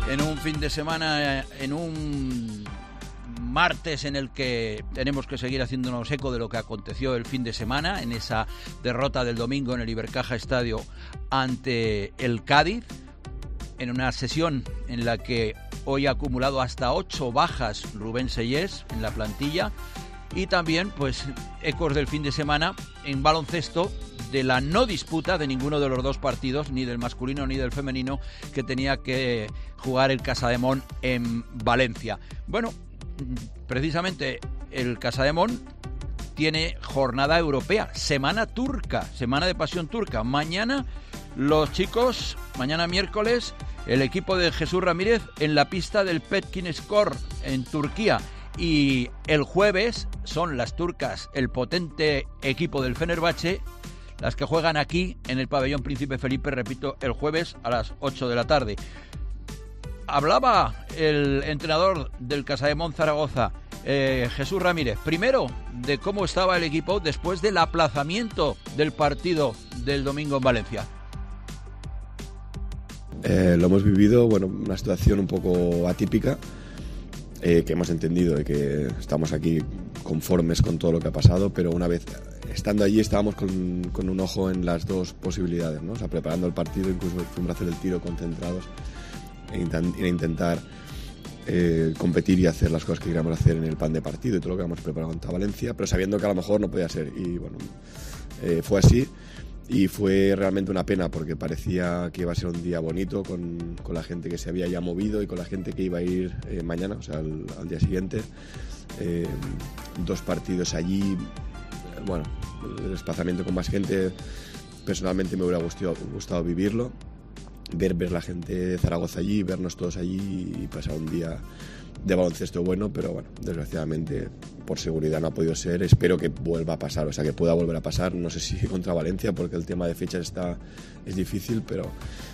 En un fin de semana, en un martes en el que tenemos que seguir haciéndonos eco de lo que aconteció el fin de semana, en esa derrota del domingo en el Ibercaja Estadio ante el Cádiz, en una sesión en la que hoy ha acumulado hasta 8 bajas Rubén Sellés en la plantilla, y también pues ecos del fin de semana en baloncesto de la no disputa de ninguno de los dos partidos, ni del masculino ni del femenino, que tenía que jugar el Casademón en Valencia. Bueno, precisamente el Casademón tiene jornada europea, semana turca, semana de pasión turca. Mañana los chicos, mañana miércoles, el equipo de Jesús Ramírez en la pista del Petkinspor en Turquía. Y el jueves son las turcas, el potente equipo del Fenerbahce, las que juegan aquí en el pabellón Príncipe Felipe, repito, el jueves a las 8 de la tarde. Hablaba el entrenador del Casademón Zaragoza, Jesús Ramírez, primero de cómo estaba el equipo después del aplazamiento del partido del domingo en Valencia. Lo hemos vivido, bueno, una situación un poco atípica, que hemos entendido y que estamos aquí conformes con todo lo que ha pasado, pero una vez estando allí estábamos con un ojo en las dos posibilidades, ¿no? O sea, preparando el partido, incluso fuimos a hacer el tiro concentrados e intentar competir y hacer las cosas que queríamos hacer en el plan de partido y todo lo que habíamos preparado contra Valencia, pero sabiendo que a lo mejor no podía ser. Y bueno, fue así. Y fue realmente una pena porque parecía que iba a ser un día bonito con la gente que se había ya movido y con la gente que iba a ir mañana, o sea, al día siguiente. 2 partidos allí, bueno, el desplazamiento con más gente, personalmente me hubiera gustado vivirlo, ver la gente de Zaragoza allí, vernos todos allí y pasar un día de baloncesto bueno, pero bueno, desgraciadamente por seguridad no ha podido ser. Espero que vuelva a pasar, o sea, que pueda volver a pasar, no sé si contra Valencia, porque el tema de fechas es difícil, pero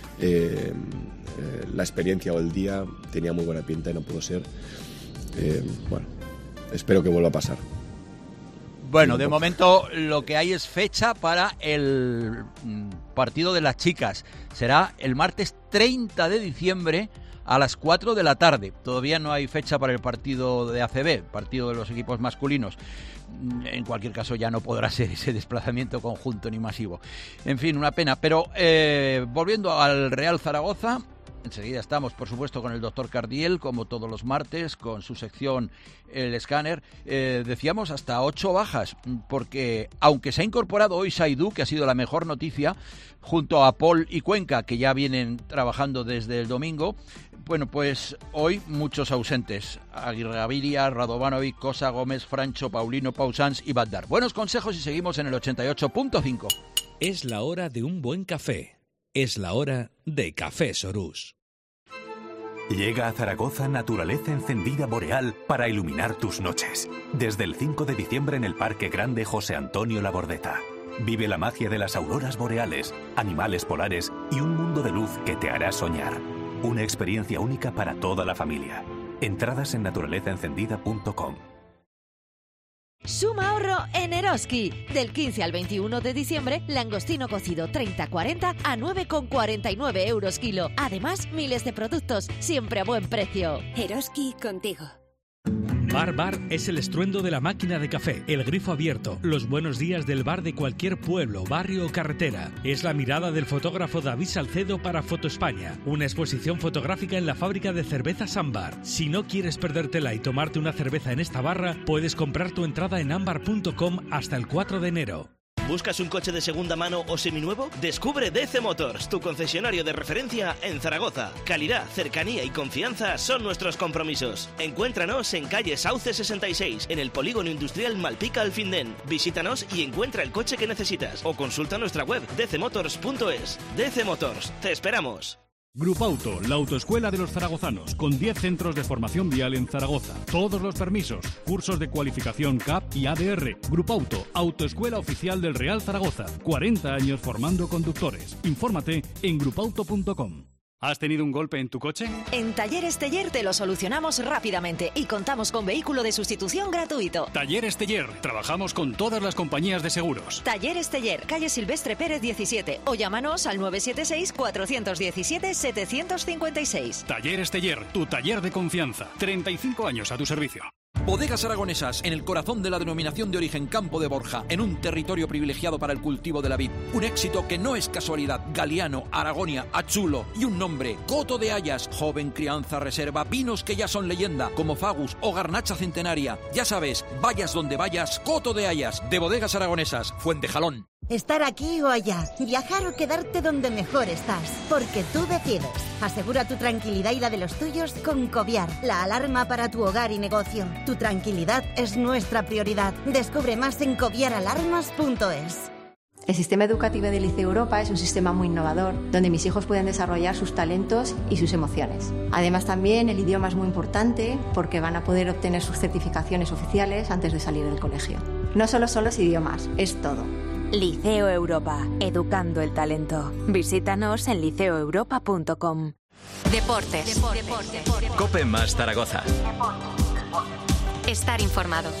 la experiencia o el día tenía muy buena pinta y no pudo ser. Bueno, espero que vuelva a pasar. Bueno, de momento lo que hay es fecha para el partido de las chicas. Será el martes 30 de diciembre a las 4 de la tarde. Todavía no hay fecha para el partido de ACB, partido de los equipos masculinos. En cualquier caso ya no podrá ser ese desplazamiento conjunto ni masivo. En fin, una pena. Pero volviendo al Real Zaragoza, enseguida estamos, por supuesto, con el doctor Cardiel, como todos los martes, con su sección El Escáner. Decíamos hasta 8 bajas, porque aunque se ha incorporado hoy Saidú, que ha sido la mejor noticia, junto a Paul y Cuenca, que ya vienen trabajando desde el domingo, bueno, pues hoy muchos ausentes. Aguirre Gaviria, Radovanovic, Cosa, Gómez, Francho, Paulino, Pausans y Bandar. Buenos consejos y seguimos en el 88.5. Es la hora de un buen café. Es la hora de Café Sorús. Llega a Zaragoza Naturaleza Encendida Boreal para iluminar tus noches. Desde el 5 de diciembre en el Parque Grande José Antonio Labordeta. Vive la magia de las auroras boreales, animales polares y un mundo de luz que te hará soñar. Una experiencia única para toda la familia. Entradas en naturalezaencendida.com. Suma ahorro en Eroski. Del 15 al 21 de diciembre, langostino cocido 30-40 a 9,49 euros kilo. Además, miles de productos, siempre a buen precio. Eroski contigo. Bar es el estruendo de la máquina de café, el grifo abierto, los buenos días del bar de cualquier pueblo, barrio o carretera. Es la mirada del fotógrafo David Salcedo para Foto España, una exposición fotográfica en la fábrica de cervezas Ámbar. Si no quieres perdértela y tomarte una cerveza en esta barra, puedes comprar tu entrada en ambar.com hasta el 4 de enero. ¿Buscas un coche de segunda mano o seminuevo? Descubre DC Motors, tu concesionario de referencia en Zaragoza. Calidad, cercanía y confianza son nuestros compromisos. Encuéntranos en calle Sauce 66, en el polígono industrial Malpica Alfindén. Visítanos y encuentra el coche que necesitas. O consulta nuestra web dcmotors.es. DC Motors, te esperamos. Grupauto, la autoescuela de los zaragozanos, con 10 centros de formación vial en Zaragoza. Todos los permisos, cursos de cualificación CAP y ADR. Grupauto, autoescuela oficial del Real Zaragoza. 40 años formando conductores. Infórmate en grupauto.com. ¿Has tenido un golpe en tu coche? En Talleres Teller te lo solucionamos rápidamente y contamos con vehículo de sustitución gratuito. Talleres Teller. Trabajamos con todas las compañías de seguros. Talleres Teller, calle Silvestre Pérez 17 o llámanos al 976-417-756. Talleres Teller, tu taller de confianza. 35 años a tu servicio. Bodegas Aragonesas, en el corazón de la denominación de origen Campo de Borja, en un territorio privilegiado para el cultivo de la vid. Un éxito que no es casualidad. Galiano, Aragonia, Achulo y un nombre, Coto de Hayas. Joven crianza reserva, vinos que ya son leyenda, como Fagus o Garnacha Centenaria. Ya sabes, vayas donde vayas, Coto de Hayas, de Bodegas Aragonesas, Fuentejalón. Estar aquí o allá, viajar o quedarte donde mejor estás, porque tú decides. Asegura tu tranquilidad y la de los tuyos con Coviar, la alarma para tu hogar y negocio. Tu tranquilidad es nuestra prioridad. Descubre más en coviaralarmas.es. El sistema educativo del Liceo Europa es un sistema muy innovador, donde mis hijos pueden desarrollar sus talentos y sus emociones. Además, también el idioma es muy importante porque van a poder obtener sus certificaciones oficiales antes de salir del colegio. No solo son los idiomas, es todo. Liceo Europa, educando el talento. Visítanos en liceoeuropa.com. Deportes. COPE más Zaragoza. Estar informado.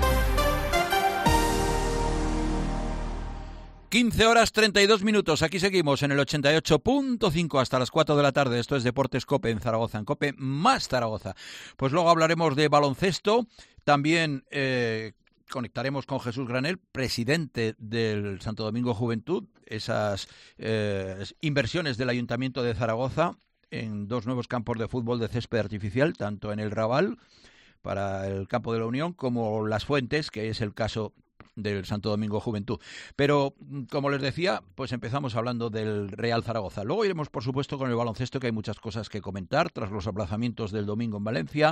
15 horas 32 minutos, aquí seguimos en el 88.5 hasta las 4 de la tarde. Esto es Deportes COPE en Zaragoza, en COPE más Zaragoza. Pues luego hablaremos de baloncesto, también conectaremos con Jesús Granel, presidente del Santo Domingo Juventud, esas inversiones del Ayuntamiento de Zaragoza en 2 nuevos campos de fútbol de césped artificial, tanto en el Raval, para el campo de la Unión, como Las Fuentes, que es el caso del Santo Domingo Juventud. Pero, como les decía, pues empezamos hablando del Real Zaragoza. Luego iremos, por supuesto, con el baloncesto, que hay muchas cosas que comentar tras los aplazamientos del domingo en Valencia,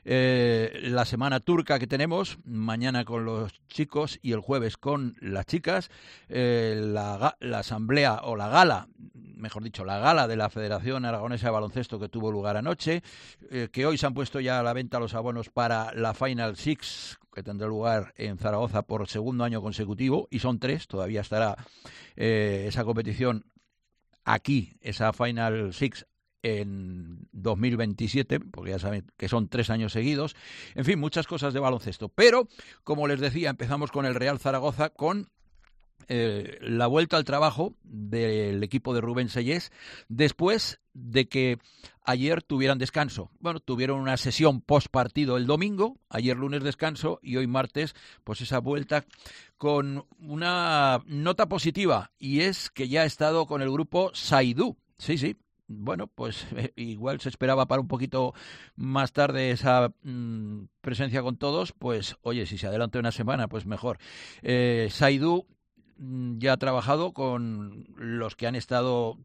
la semana turca que tenemos, mañana con los chicos y el jueves con las chicas, la asamblea o la gala, mejor dicho, la gala de la Federación Aragonesa de Baloncesto que tuvo lugar anoche, que hoy se han puesto ya a la venta los abonos para la Final Six, que tendrá lugar en Zaragoza por segundo año consecutivo, y son 3, todavía estará esa competición aquí, esa Final Six, en 2027, porque ya saben que son 3 años seguidos. En fin, muchas cosas de baloncesto. Pero, como les decía, empezamos con el Real Zaragoza, con la vuelta al trabajo del equipo de Rubén Sellés, después de que ayer tuvieran descanso. Bueno, tuvieron una sesión post partido el domingo, ayer lunes descanso y hoy martes, pues esa vuelta con una nota positiva, y es que ya ha estado con el grupo Saidú. Sí. Bueno, pues igual se esperaba para un poquito más tarde esa presencia con todos, pues oye, si se adelanta una semana, pues mejor. Saidú ya ha trabajado con los que han estado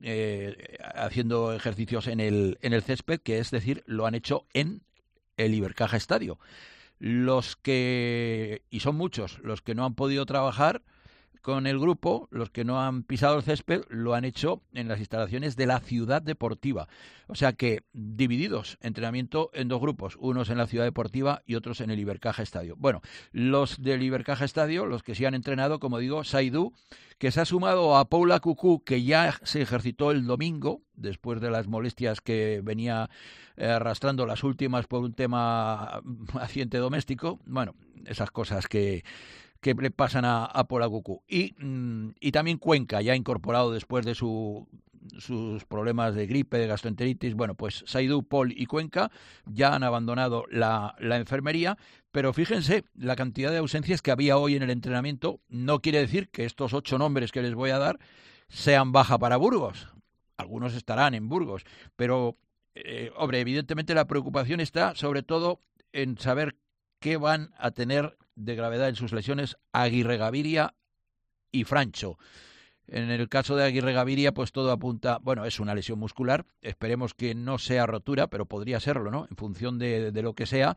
haciendo ejercicios en el césped, que es decir, lo han hecho en el Ibercaja Estadio. Los que, y son muchos, los que no han podido trabajar con el grupo, los que no han pisado el césped, lo han hecho en las instalaciones de la Ciudad Deportiva. O sea que divididos, entrenamiento en 2 grupos, unos en la Ciudad Deportiva y otros en el Ibercaja Estadio. Bueno, los del Ibercaja Estadio, los que sí han entrenado, como digo, Saidú, que se ha sumado a Paula Cucú, que ya se ejercitó el domingo, después de las molestias que venía arrastrando las últimas por un tema accidente doméstico. Bueno, esas cosas que le pasan a Paula Cucú. Y también Cuenca, ya incorporado después de sus problemas de gripe, de gastroenteritis. Bueno, pues Saidú, Paul y Cuenca ya han abandonado la enfermería, pero fíjense la cantidad de ausencias que había hoy en el entrenamiento. No quiere decir que estos 8 nombres que les voy a dar sean baja para Burgos. Algunos estarán en Burgos, pero, hombre, evidentemente la preocupación está sobre todo en saber qué van a tener de gravedad en sus lesiones Aguirre Gaviria y Francho. En el caso de Aguirre Gaviria, pues todo apunta, bueno, es una lesión muscular, esperemos que no sea rotura, pero podría serlo, ¿no? En función de lo que sea,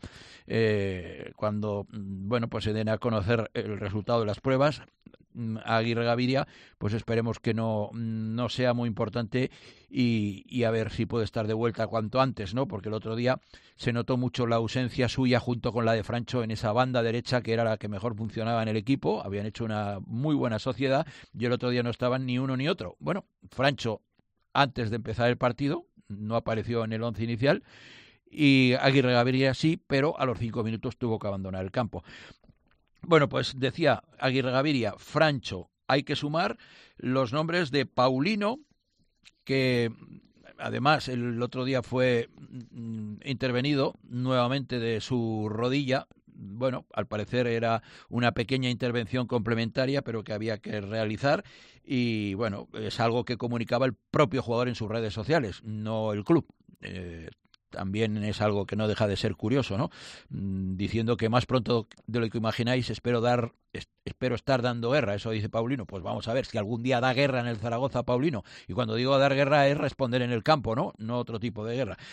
cuando, bueno, pues se den a conocer el resultado de las pruebas, Aguirre Gaviria, pues esperemos que no sea muy importante y a ver si puede estar de vuelta cuanto antes, ¿no? Porque el otro día se notó mucho la ausencia suya junto con la de Francho en esa banda derecha, que era la que mejor funcionaba en el equipo. Habían hecho una muy buena sociedad y el otro día no estaban ni uno ni otro. Bueno, Francho antes de empezar el partido, no apareció en el once inicial, y Aguirre Gaviria sí, pero a los 5 minutos tuvo que abandonar el campo. Bueno, pues decía Aguirre Gaviria, Francho, hay que sumar los nombres de Paulino, que además el otro día fue intervenido nuevamente de su rodilla. Bueno, al parecer era una pequeña intervención complementaria, pero que había que realizar, y bueno, es algo que comunicaba el propio jugador en sus redes sociales, no el club. También es algo que no deja de ser curioso, ¿no? Diciendo que más pronto de lo que imagináis espero estar dando guerra, eso dice Paulino. Pues vamos a ver si algún día da guerra en el Zaragoza, Paulino. Y cuando digo dar guerra es responder en el campo, ¿no? No otro tipo de guerra.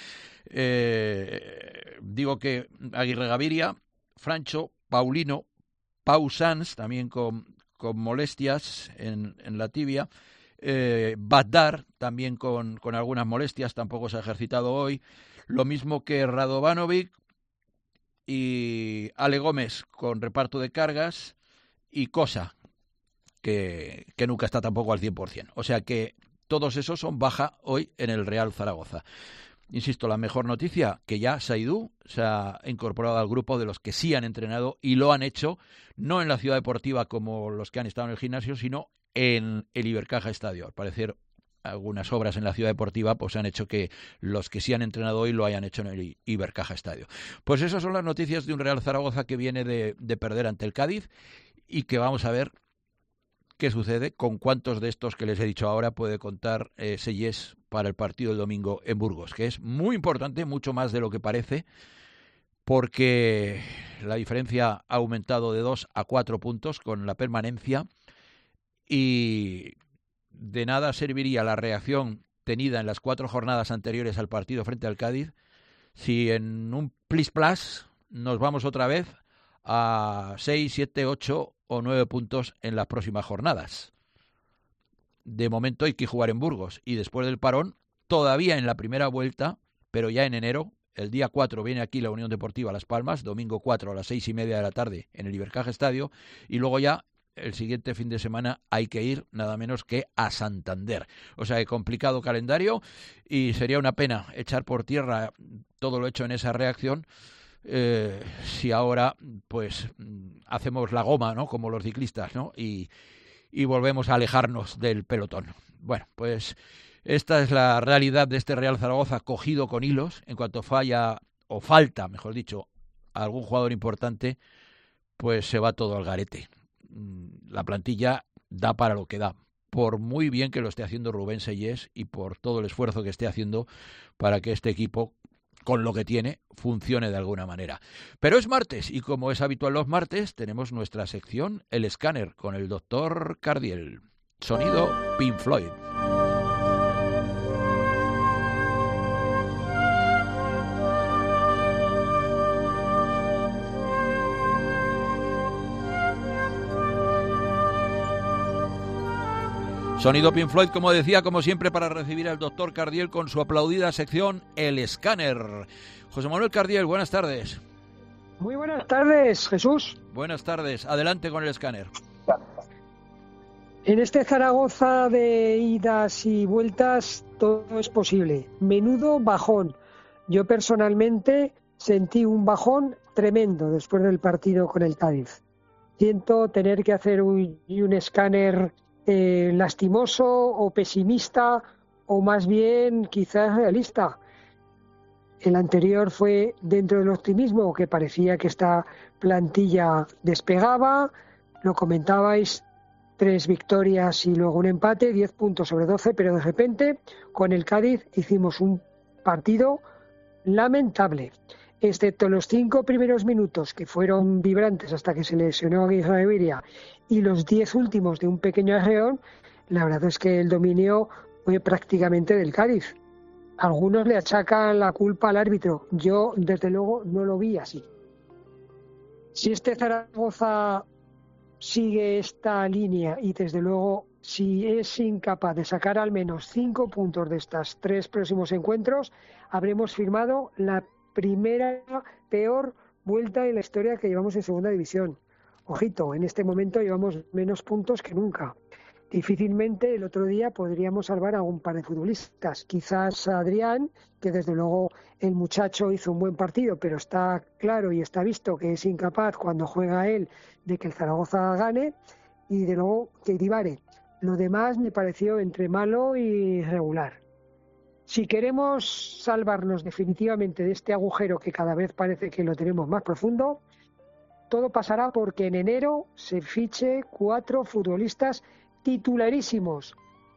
Digo que Aguirre Gaviria, Francho, Paulino, Pau Sanz, también con molestias en la tibia, Badar, también con algunas molestias, tampoco se ha ejercitado hoy, lo mismo que Radovanovic y Ale Gómez con reparto de cargas, y Cosa, que nunca está tampoco al 100%. O sea que todos esos son baja hoy en el Real Zaragoza. Insisto, la mejor noticia, que ya Saidú se ha incorporado al grupo de los que sí han entrenado y lo han hecho, no en la Ciudad Deportiva como los que han estado en el gimnasio, sino en el Ibercaja Estadio. Al parecer, algunas obras en la Ciudad Deportiva pues han hecho que los que sí han entrenado hoy lo hayan hecho en el Ibercaja Estadio. Pues esas son las noticias de un Real Zaragoza que viene de perder ante el Cádiz, y que vamos a ver qué sucede, con cuántos de estos que les he dicho ahora puede contar Seyés para el partido del domingo en Burgos, que es muy importante, mucho más de lo que parece, porque la diferencia ha aumentado de 2 a 4 puntos con la permanencia, y de nada serviría la reacción tenida en las 4 jornadas anteriores al partido frente al Cádiz si en un plis-plas nos vamos otra vez a 6, 7, 8 o 9 puntos en las próximas jornadas. De momento hay que jugar en Burgos, y después del parón, todavía en la primera vuelta, pero ya en enero, el día 4 viene aquí la Unión Deportiva Las Palmas, domingo 4 a las 6:30 de la tarde en el Ibercaja Estadio, y luego ya el siguiente fin de semana hay que ir nada menos que a Santander. O sea, complicado calendario, y sería una pena echar por tierra todo lo hecho en esa reacción, si ahora pues hacemos la goma, ¿no?, como los ciclistas, ¿no?, y volvemos a alejarnos del pelotón. Bueno, pues esta es la realidad de este Real Zaragoza cogido con hilos. En cuanto falla, o falta, mejor dicho, algún jugador importante, pues se va todo al garete. La plantilla da para lo que da, por muy bien que lo esté haciendo Rubén Seyés y por todo el esfuerzo que esté haciendo para que este equipo, con lo que tiene, funcione de alguna manera. Pero es martes, y como es habitual los martes, tenemos nuestra sección El Escáner con el doctor Cardiel. Sonido Pink Floyd. Sonido Pink Floyd, como decía, como siempre, para recibir al doctor Cardiel con su aplaudida sección El Escáner. José Manuel Cardiel, buenas tardes. Muy buenas tardes, Jesús. Buenas tardes, adelante con El Escáner. En este Zaragoza de idas y vueltas todo es posible. Menudo bajón. Yo personalmente sentí un bajón tremendo después del partido con el Cádiz. Siento tener que hacer un escáner lastimoso o pesimista, o más bien quizás realista. El anterior fue dentro del optimismo, que parecía que esta plantilla despegaba. Lo comentabais, 3 victorias y luego un empate, 10 puntos sobre 12, pero de repente con el Cádiz hicimos un partido lamentable, excepto los 5 primeros minutos, que fueron vibrantes hasta que se lesionó a Aguirre Gaviria, y los 10 últimos de un pequeño arreón. La verdad es que el dominio fue prácticamente del Cádiz. Algunos le achacan la culpa al árbitro. Yo, desde luego, no lo vi así. Si este Zaragoza sigue esta línea, y desde luego si es incapaz de sacar al menos 5 puntos de estos 3 próximos encuentros, habremos firmado la primera peor vuelta en la historia que llevamos en segunda división. Ojito, en este momento llevamos menos puntos que nunca. Difícilmente el otro día podríamos salvar a un par de futbolistas. Quizás a Adrián, que desde luego el muchacho hizo un buen partido, pero está claro y está visto que es incapaz cuando juega él de que el Zaragoza gane, y de luego que Iribare. Lo demás me pareció entre malo y regular. Si queremos salvarnos definitivamente de este agujero que cada vez parece que lo tenemos más profundo, todo pasará porque en enero se fiche 4 futbolistas titularísimos.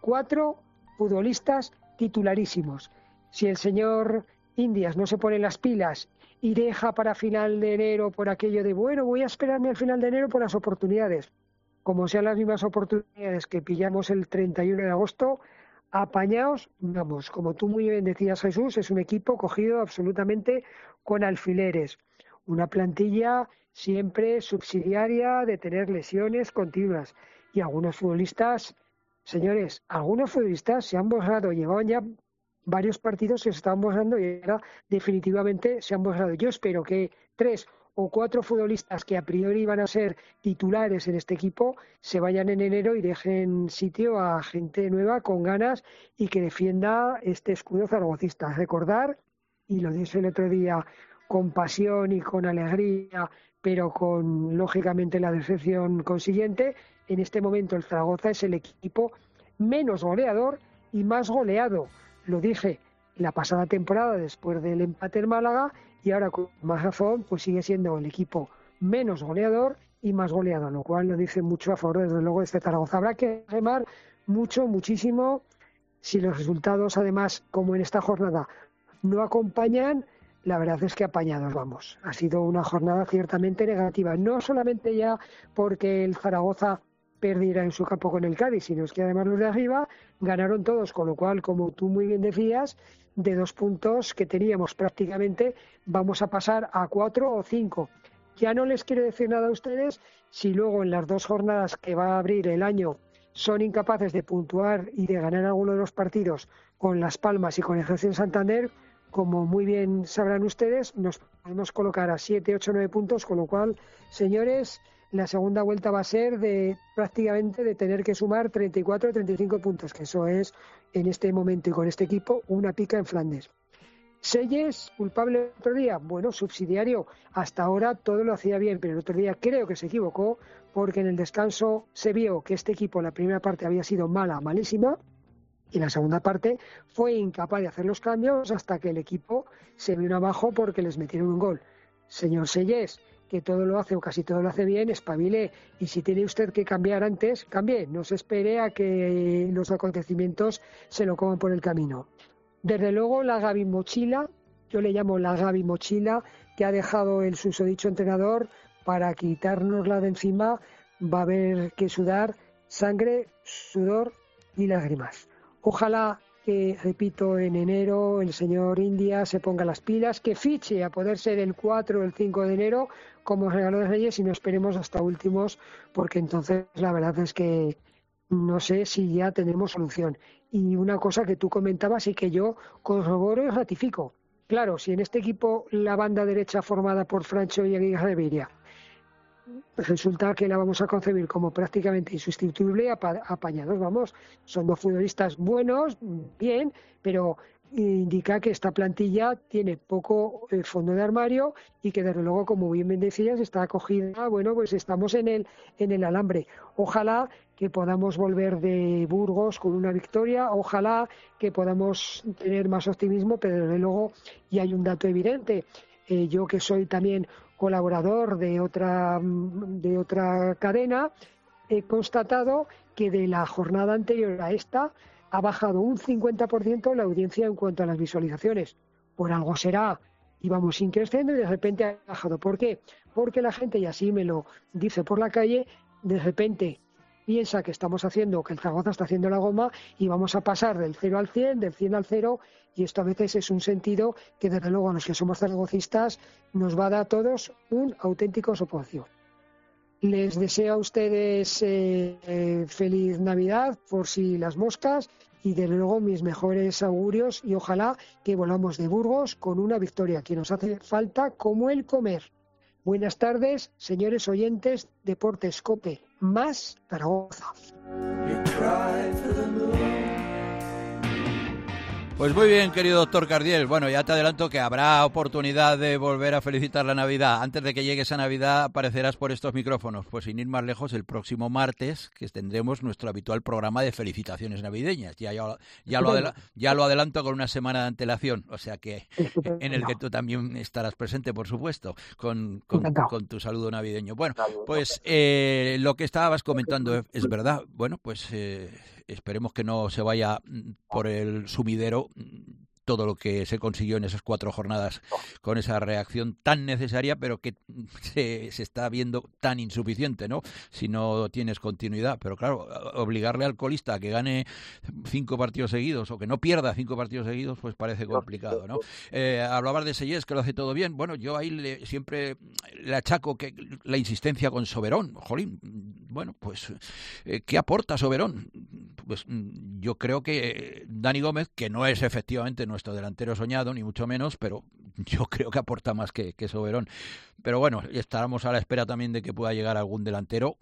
4 futbolistas titularísimos. Si el señor Indias no se pone las pilas y deja para final de enero por aquello de, bueno, voy a esperarme al final de enero por las oportunidades, como sean las mismas oportunidades que pillamos el 31 de agosto, apañaos, vamos, como tú muy bien decías, Jesús, es un equipo cogido absolutamente con alfileres. Una plantilla siempre subsidiaria de tener lesiones continuas. Y algunos futbolistas, señores, algunos futbolistas se han borrado, llevaban ya varios partidos que se estaban borrando y ahora definitivamente se han borrado. Yo espero que 3 o 4 futbolistas que a priori iban a ser titulares en este equipo se vayan en enero y dejen sitio a gente nueva con ganas y que defienda este escudo zaragocista. Recordar, y lo dije el otro día con pasión y con alegría, pero con, lógicamente, la decepción consiguiente, en este momento el Zaragoza es el equipo menos goleador y más goleado. Lo dije la pasada temporada después del empate en Málaga y ahora con más razón pues sigue siendo el equipo menos goleador y más goleado, lo cual lo dice mucho a favor desde luego de este Zaragoza. Habrá que remar muchísimo si los resultados además como en esta jornada no acompañan. La verdad es que apañados vamos. Ha sido una jornada ciertamente negativa, no solamente ya porque el Zaragoza perdiera en su campo con el Cádiz, sino es que además los de arriba ganaron todos, con lo cual, como tú muy bien decías, de 2 puntos que teníamos prácticamente vamos a pasar a 4 o 5. Ya no les quiero decir nada a ustedes si luego en las 2 jornadas que va a abrir el año son incapaces de puntuar y de ganar alguno de los partidos con Las Palmas y con el Ejército Santander. Como muy bien sabrán ustedes, nos podemos colocar a 7, 8, 9 puntos, con lo cual, señores, la segunda vuelta va a ser de prácticamente de tener que sumar 34 o 35 puntos, que eso es, en este momento y con este equipo, una pica en Flandes. ¿Selles, culpable el otro día? Bueno, subsidiario. Hasta ahora todo lo hacía bien, pero el otro día creo que se equivocó, porque en el descanso se vio que este equipo, la primera parte había sido malísima, y la segunda parte fue incapaz de hacer los cambios hasta que el equipo se vino abajo porque les metieron un gol. Señor Selles, que todo lo hace o casi todo lo hace bien, espabile. Y si tiene usted que cambiar antes, cambie. No se espere a que los acontecimientos se lo coman por el camino. Desde luego la Gaby Mochila, yo le llamo la Gaby Mochila, que ha dejado el susodicho entrenador para quitárnosla de encima, va a haber que sudar sangre, sudor y lágrimas. Ojalá que, repito, en enero el señor India se ponga las pilas, que fiche a poder ser el 4 o el 5 de enero como regalo de Reyes y no esperemos hasta últimos, porque entonces la verdad es que no sé si ya tenemos solución. Y una cosa que tú comentabas y que yo corroboro y ratifico. Claro, si en este equipo la banda derecha formada por Francho y Aguirre Viria resulta que la vamos a concebir como prácticamente insustituible, apañados vamos. Son 2 futbolistas buenos, bien, pero indica que esta plantilla tiene poco fondo de armario y que desde luego, como bien decías, está acogida, bueno, pues estamos en el alambre. Ojalá que podamos volver de Burgos con una victoria, ojalá que podamos tener más optimismo, pero desde luego, y hay un dato evidente, yo que soy también colaborador de otra cadena, he constatado que de la jornada anterior a esta ha bajado un 50% la audiencia en cuanto a las visualizaciones. Por algo será, íbamos increciendo y de repente ha bajado. ¿Por qué? Porque la gente, y así me lo dice por la calle, de repente piensa que estamos haciendo, que el Zaragoza está haciendo la goma y vamos a pasar del 0 al 100, del 100 al 0, y esto a veces es un sentido que desde luego a los que somos zaragocistas nos va a dar a todos un auténtico soponcio. Les deseo a ustedes feliz Navidad, por si las moscas, y desde luego mis mejores augurios y ojalá que volvamos de Burgos con una victoria que nos hace falta como el comer. Buenas tardes, señores oyentes, Deportes COPE más Zaragoza. Pues muy bien, querido doctor Cardiel. Bueno, ya te adelanto que habrá oportunidad de volver a felicitar la Navidad. Antes de que llegue esa Navidad aparecerás por estos micrófonos. Pues sin ir más lejos, el próximo martes, que tendremos nuestro habitual programa de felicitaciones navideñas. Ya lo adelanto con una semana de antelación, o sea que en el que tú también estarás presente, por supuesto, con tu saludo navideño. Bueno, pues lo que estabas comentando es verdad. Bueno, pues esperemos que no se vaya por el sumidero todo lo que se consiguió en esas 4 jornadas con esa reacción tan necesaria, pero que se está viendo tan insuficiente, ¿no? Si no tienes continuidad. Pero claro, obligarle al colista a que gane 5 partidos seguidos o que no pierda 5 partidos seguidos, pues parece complicado, ¿no? Hablabas de Sellés, que lo hace todo bien. Bueno, yo ahí siempre le achaco que la insistencia con Soberón. Jolín, bueno, pues ¿qué aporta Soberón? Pues yo creo que Dani Gómez, que no es efectivamente nuestro delantero soñado, ni mucho menos, pero yo creo que aporta más que Soberón. Pero bueno, estaremos a la espera también de que pueda llegar algún delantero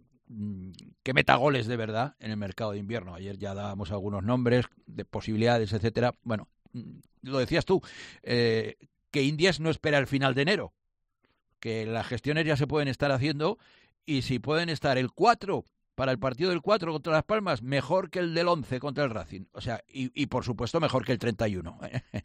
que meta goles de verdad en el mercado de invierno. Ayer ya dábamos algunos nombres de posibilidades, etcétera. Bueno, lo decías tú, que Indias no espera el final de enero, que las gestiones ya se pueden estar haciendo, y si pueden estar el 4 para el partido del 4 contra Las Palmas, mejor que el del 11 contra el Racing. O sea, y por supuesto mejor que el 31.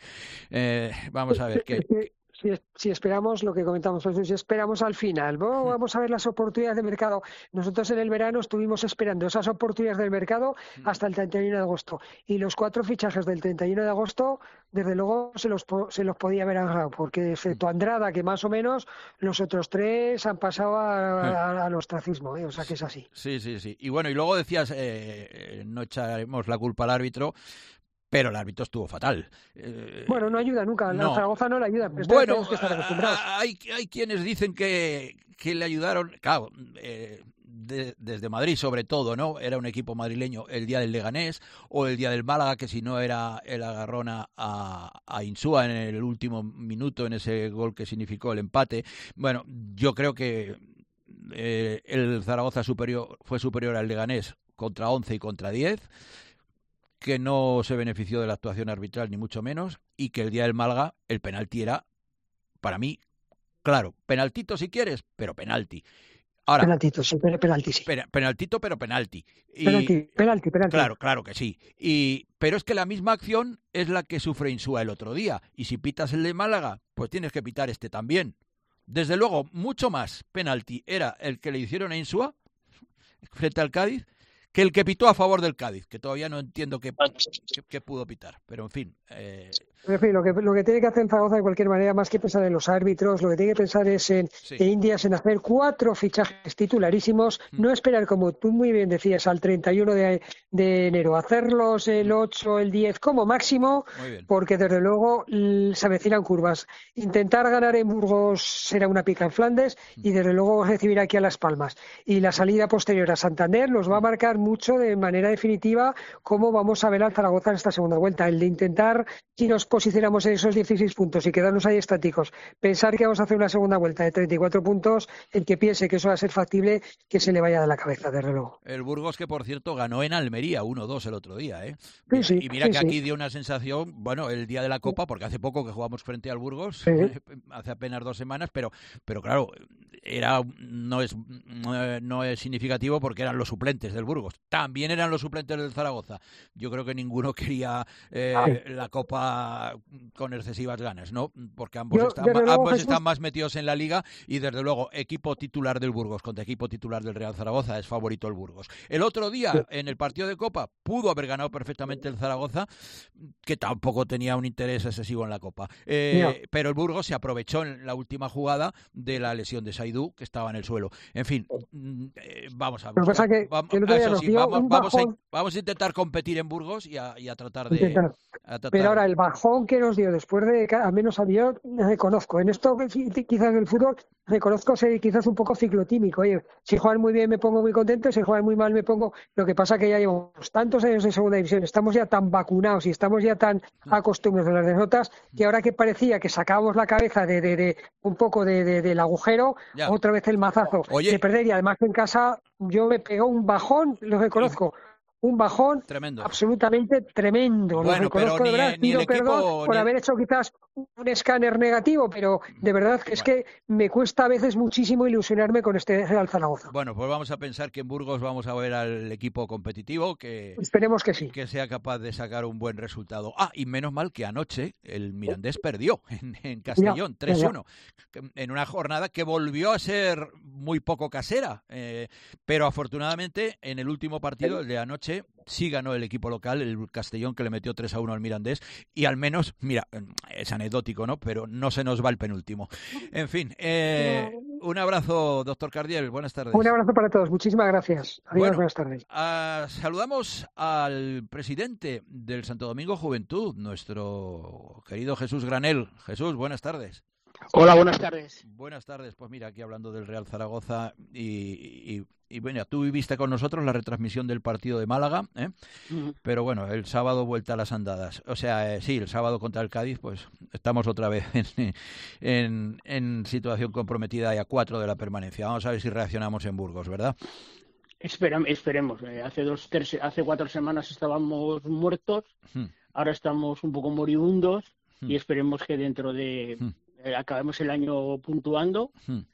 Vamos a ver qué... Si esperamos lo que comentamos, si esperamos al final, vamos a ver las oportunidades de mercado. Nosotros en el verano estuvimos esperando esas oportunidades del mercado hasta el 31 de agosto. Y los 4 fichajes del 31 de agosto, desde luego se los podía haber agarrado, porque excepto Andrada, que más o menos, los otros 3 han pasado al ostracismo, o sea que es así. Sí. Y bueno, y luego decías, no echaremos la culpa al árbitro, pero el árbitro estuvo fatal. Bueno, no ayuda nunca. La Zaragoza no le ayuda. Pero bueno, tenemos que estar acostumbrados. Hay quienes dicen que le ayudaron. Claro, desde Madrid sobre todo, ¿no? Era un equipo madrileño el día del Leganés o el día del Málaga, que si no era el agarrón a Insúa en el último minuto, en ese gol que significó el empate. Bueno, yo creo que el Zaragoza fue superior al Leganés contra 11 y contra 10, que no se benefició de la actuación arbitral ni mucho menos, y que el día del Málaga el penalti era, para mí, claro, penaltito si quieres, pero penalti. Ahora, penaltito, sí, penalti, sí. Penaltito, pero penalti. Penalti. Claro que sí. Pero es que la misma acción es la que sufre Insúa el otro día, y si pitas el de Málaga, pues tienes que pitar este también. Desde luego, mucho más penalti era el que le hicieron a Insúa frente al Cádiz que el que pitó a favor del Cádiz, que todavía no entiendo qué pudo pitar, pero en fin. En fin, lo que tiene que hacer en Zaragoza de cualquier manera, más que pensar en los árbitros, lo que tiene que pensar es en Indias, en hacer 4 fichajes titularísimos, no esperar, como tú muy bien decías, al 31 de enero, hacerlos el 8, el 10 como máximo, porque desde luego se avecinan curvas. Intentar ganar en Burgos será una pica en Flandes y desde luego recibir aquí a Las Palmas. Y la salida posterior a Santander nos va a marcar mucho de manera definitiva cómo vamos a ver al Zaragoza en esta segunda vuelta. El de intentar, si nos posicionamos en esos 16 puntos y quedarnos ahí estáticos, pensar que vamos a hacer una segunda vuelta de 34 puntos, el que piense que eso va a ser factible, que se le vaya de la cabeza, desde luego. El Burgos, que por cierto ganó en Almería 1-2 el otro día, ¿eh? Sí, y mira que aquí dio una sensación, bueno, el día de la Copa, porque hace poco que jugamos frente al Burgos, hace apenas 2 semanas, pero claro, no es significativo porque eran los suplentes del Burgos. También eran los suplentes del Zaragoza. Yo creo que ninguno quería la Copa con excesivas ganas, ¿no? Porque ambos están más metidos en la Liga y desde luego equipo titular del Burgos contra equipo titular del Real Zaragoza es favorito el Burgos. El otro día en el partido de Copa pudo haber ganado perfectamente el Zaragoza, que tampoco tenía un interés excesivo en la Copa, pero el Burgos se aprovechó en la última jugada de la lesión de Saidú, que estaba en el suelo. En fin, vamos a vamos a intentar competir en Burgos y a tratar de... Pero ahora, el bajón que nos dio después de, al menos a mí, yo reconozco, en esto quizás en el fútbol, reconozco ser quizás un poco ciclotímico. Oye, si juegan muy bien me pongo muy contento, si juegan muy mal me pongo... Lo que pasa que ya llevamos tantos años en segunda división, estamos ya tan vacunados y estamos ya tan acostumbrados a las derrotas, que ahora que parecía que sacábamos la cabeza de un poco del agujero, ya. Otra vez el mazazo de perder, y además en casa yo me pegó un bajón, lo reconozco. Un bajón tremendo. Absolutamente tremendo. Bueno, lo reconozco, de verdad, pido perdón por haber hecho quizás un escáner negativo, pero de verdad que es que me cuesta a veces muchísimo ilusionarme con este Real Zaragoza. Bueno, pues vamos a pensar que en Burgos vamos a ver al equipo competitivo esperemos que sí, que sea capaz de sacar un buen resultado. Y menos mal que anoche el Mirandés perdió en Castellón 3-1 en una jornada que volvió a ser muy poco casera, pero afortunadamente en el último partido, el de anoche, sí ganó el equipo local, el Castellón, que le metió 3-1 al Mirandés, y al menos, mira, es anecdótico, ¿no? Pero no se nos va el penúltimo. En fin, un abrazo, doctor Cardiel, buenas tardes. Un abrazo para todos, muchísimas gracias. Adiós, buenas tardes. Saludamos al presidente del Santo Domingo Juventud, nuestro querido Jesús Granel. Jesús, buenas tardes. Hola, buenas tardes. Buenas tardes. Pues mira, aquí hablando del Real Zaragoza y bueno, tú viviste con nosotros la retransmisión del partido de Málaga, pero bueno, el sábado vuelta a las andadas. O sea, sí, el sábado contra el Cádiz, pues estamos otra vez en situación comprometida y a 4 de la permanencia. Vamos a ver si reaccionamos en Burgos, ¿verdad? Esperemos. Hace 4 semanas estábamos muertos, ahora estamos un poco moribundos y esperemos que dentro de... acabemos el año puntuando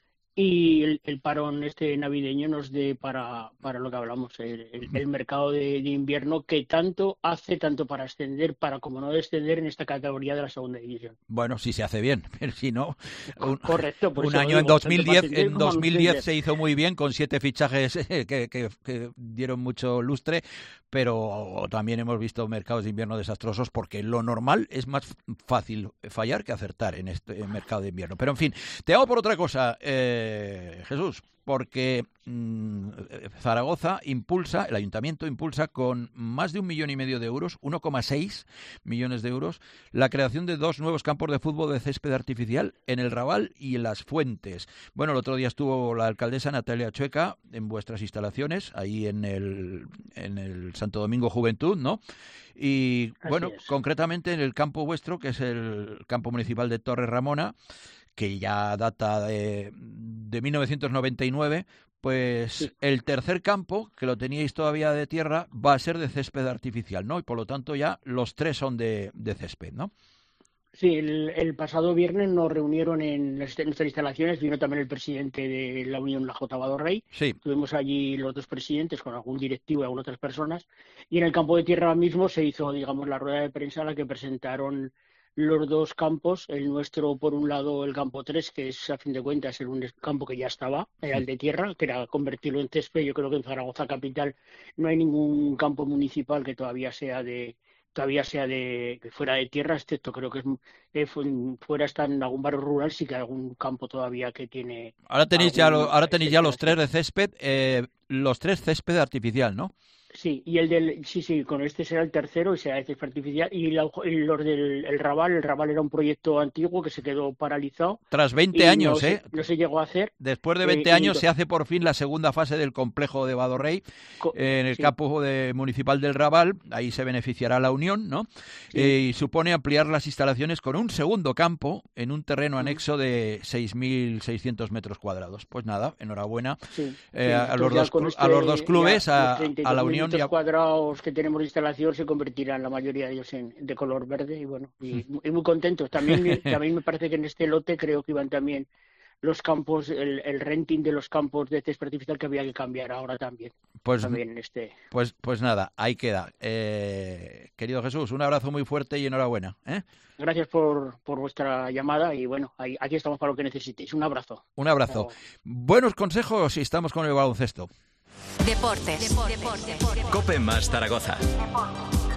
y el parón navideño nos dé para lo que hablamos, el mercado de invierno, que tanto hace, tanto para ascender como no descender en esta categoría de la segunda división. Bueno, si se hace bien, pero si no... Correcto. Un año en 2010 se hizo muy bien con 7 fichajes que dieron mucho lustre, pero también hemos visto mercados de invierno desastrosos, porque lo normal es más fácil fallar que acertar en este mercado de invierno. Pero en fin, te hago por otra cosa, Jesús, porque Zaragoza el ayuntamiento impulsa con más de 1,5 millones de euros, 1,6 millones de euros, la creación de 2 nuevos campos de fútbol de césped artificial en el Raval y en Las Fuentes. Bueno, el otro día estuvo la alcaldesa Natalia Chueca en vuestras instalaciones, ahí en el Santo Domingo Juventud, ¿no? Y bueno, concretamente en el campo vuestro, que es el campo municipal de Torre Ramona, que ya data de 1999, pues sí. El tercer campo, que lo teníais todavía de tierra, va a ser de césped artificial, ¿no? Y por lo tanto ya los 3 son de césped, ¿no? Sí, el pasado viernes nos reunieron en nuestras instalaciones, vino también el presidente de la Unión, la J. Badorrey. Sí. Tuvimos allí los 2 presidentes con algún directivo y algunas otras personas, y en el campo de tierra mismo se hizo, digamos, la rueda de prensa en la que presentaron los 2 campos, el nuestro por un lado, el campo 3, que es a fin de cuentas era un campo que ya estaba, era el de tierra, que era convertirlo en césped. Yo creo que en Zaragoza capital no hay ningún campo municipal que todavía sea fuera de tierra, excepto creo que fuera está en algún barrio rural, sí que hay algún campo todavía que tiene. Ahora tenéis ya los 3 de césped, los 3 césped artificial, ¿no? Sí, y sí, con este será el tercero y será de césped artificial. Y los del el Raval era un proyecto antiguo que se quedó paralizado. Tras 20 años, no se llegó a hacer. Después de 20 años se hace por fin la segunda fase del complejo de Badorrey, en el campo municipal del Raval. Ahí se beneficiará la Unión, ¿no? Sí. Y supone ampliar las instalaciones con un segundo campo en un terreno anexo de 6.600 metros cuadrados. Pues nada, enhorabuena a los dos clubes, a la Unión. Cuadrados que tenemos de instalación se convertirán la mayoría de ellos de color verde, y bueno, y muy contentos. También me parece que en este lote creo que iban también los campos, el renting de los campos de césped artificial, que había que cambiar ahora también. Pues nada, ahí queda. Querido Jesús, un abrazo muy fuerte y enhorabuena. Gracias por vuestra llamada y bueno, aquí estamos para lo que necesitéis. Un abrazo. Un abrazo. Buenos consejos y estamos con el baloncesto. Deportes. COPE más Zaragoza.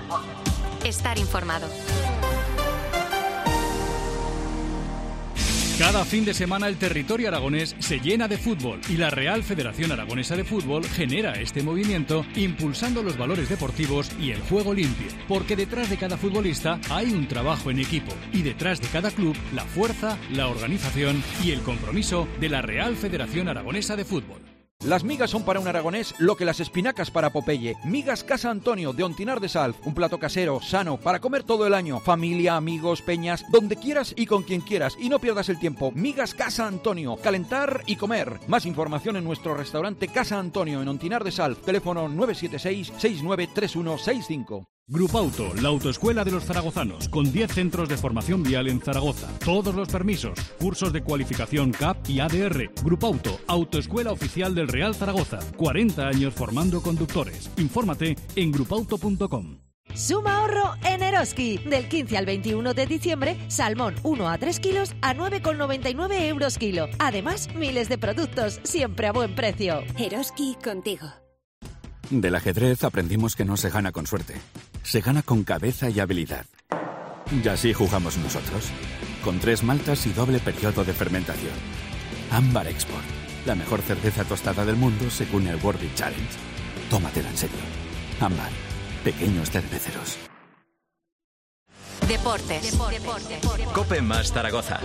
Estar informado. Cada fin de semana el territorio aragonés se llena de fútbol y la Real Federación Aragonesa de Fútbol genera este movimiento impulsando los valores deportivos y el juego limpio. Porque detrás de cada futbolista hay un trabajo en equipo y detrás de cada club la fuerza, la organización y el compromiso de la Real Federación Aragonesa de Fútbol. Las migas son para un aragonés lo que las espinacas para Popeye. Migas Casa Antonio de Ontinar de Sal. Un plato casero, sano, para comer todo el año. Familia, amigos, peñas, donde quieras y con quien quieras. Y no pierdas el tiempo. Migas Casa Antonio. Calentar y comer. Más información en nuestro restaurante Casa Antonio en Ontinar de Sal. Teléfono 976-693165. Grupauto, la autoescuela de los zaragozanos, con 10 centros de formación vial en Zaragoza. Todos los permisos, cursos de cualificación CAP y ADR. Grupauto, autoescuela oficial del Real Zaragoza. 40 años formando conductores. Infórmate en grupauto.com. Suma ahorro en Eroski. Del 15 al 21 de diciembre, salmón 1 a 3 kilos a 9,99 euros kilo. Además, miles de productos, siempre a buen precio. Eroski contigo. Del ajedrez aprendimos que no se gana con suerte, se gana con cabeza y habilidad. Y así jugamos nosotros, con 3 maltas y doble periodo de fermentación. Ámbar Export, la mejor cerveza tostada del mundo según el World Beer Challenge. Tómatela en serio. Ámbar, pequeños cerveceros. Deportes. Cope más Zaragoza.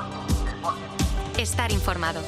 Estar informado.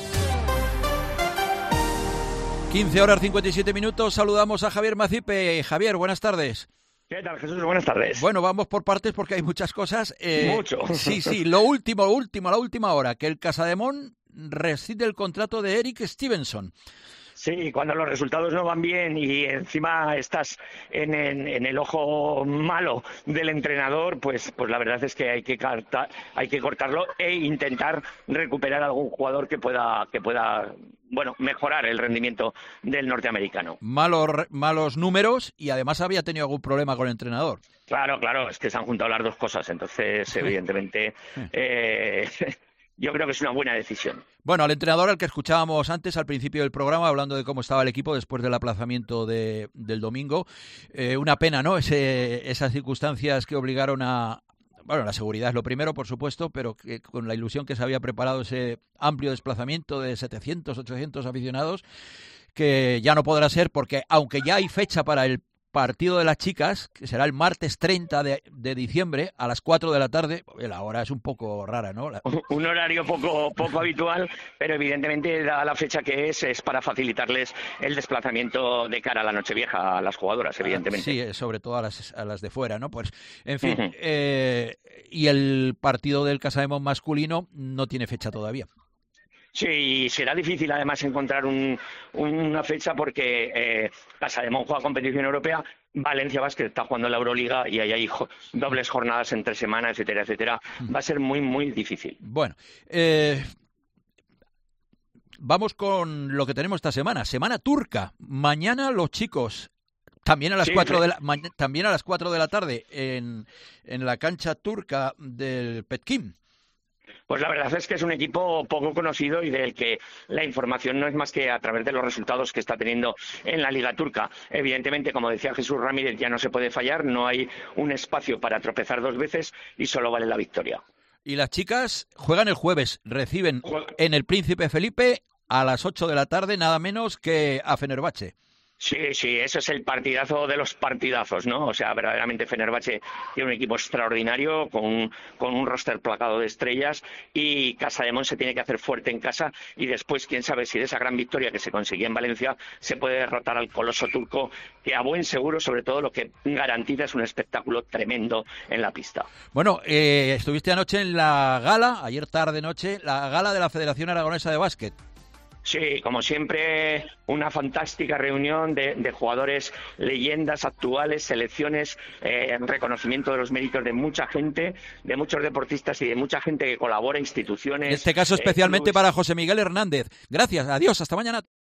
15 horas 57 minutos, saludamos a Javier Macipe. Javier, buenas tardes. ¿Qué tal, Jesús? Buenas tardes. Bueno, vamos por partes porque hay muchas cosas. Mucho. Sí, la última hora, que el Casademón rescinde el contrato de Eric Stevenson. Sí, cuando los resultados no van bien y encima estás en el ojo malo del entrenador, pues la verdad es que hay que cortarlo e intentar recuperar algún jugador que pueda mejorar el rendimiento del norteamericano. Malos números y además había tenido algún problema con el entrenador. Claro, es que se han juntado las dos cosas, entonces evidentemente yo creo que es una buena decisión. Bueno, al entrenador al que escuchábamos antes, al principio del programa, hablando de cómo estaba el equipo después del aplazamiento del domingo. Una pena, ¿no? Esas circunstancias que obligaron a... Bueno, la seguridad es lo primero, por supuesto, pero que con la ilusión que se había preparado ese amplio desplazamiento de 700, 800 aficionados, que ya no podrá ser porque, aunque ya hay fecha para el partido de las chicas, que será el martes 30 de diciembre a las 4 de la tarde. La hora es un poco rara, ¿no? Un horario poco habitual, pero evidentemente, dada la fecha que es para facilitarles el desplazamiento de cara a la Nochevieja a las jugadoras, evidentemente. Sí, sobre todo a las de fuera, ¿no? Pues, en fin, y el partido del Casademón masculino no tiene fecha todavía. Sí, y será difícil además encontrar una fecha porque Casademón juega competición europea, Valencia Basket está jugando en la Euroliga y ahí hay dobles jornadas entre semana, etcétera, etcétera. Va a ser muy, muy difícil. Bueno, vamos con lo que tenemos esta semana. Semana turca. Mañana los chicos... También a las 4 de la tarde en la cancha turca del Petkim. Pues la verdad es que es un equipo poco conocido y del que la información no es más que a través de los resultados que está teniendo en la Liga Turca. Evidentemente, como decía Jesús Ramírez, ya no se puede fallar, no hay un espacio para tropezar 2 veces y solo vale la victoria. Y las chicas juegan el jueves, reciben en el Príncipe Felipe a las 8 de la tarde, nada menos que a Fenerbahce. Sí, eso es el partidazo de los partidazos, ¿no? O sea, verdaderamente Fenerbahce tiene un equipo extraordinario con un roster plagado de estrellas y Casademón se tiene que hacer fuerte en casa y después, quién sabe si de esa gran victoria que se conseguía en Valencia se puede derrotar al coloso turco, que a buen seguro, sobre todo, lo que garantiza es un espectáculo tremendo en la pista. Bueno, estuviste anoche en la gala, ayer tarde-noche, la gala de la Federación Aragonesa de Básquet. Sí, como siempre, una fantástica reunión de jugadores, leyendas actuales, selecciones, reconocimiento de los méritos de mucha gente, de muchos deportistas y de mucha gente que colabora, instituciones. En este caso especialmente para José Miguel Hernández. Gracias, adiós, hasta mañana.